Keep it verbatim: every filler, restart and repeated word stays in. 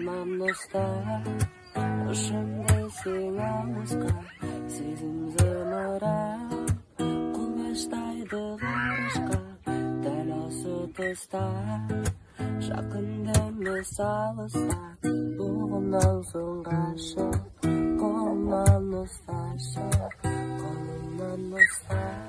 Kolumdan usta ушундай сен алыска сезим зымырап кол баштайды карышка дәл осы тұста жакында эмес алыста бугундан соң кашып колумдан усташы колумдан уста